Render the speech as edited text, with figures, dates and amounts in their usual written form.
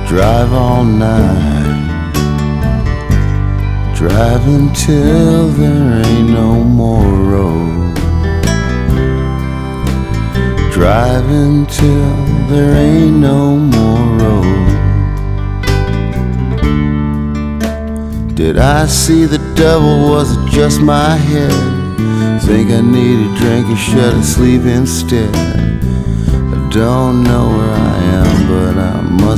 drive all night, driving till there ain't no more road, driving till there ain't no more road. Did I see the devil? Was it just my head? Think I need a drink or should I sleep instead? I don't know where I am, but I must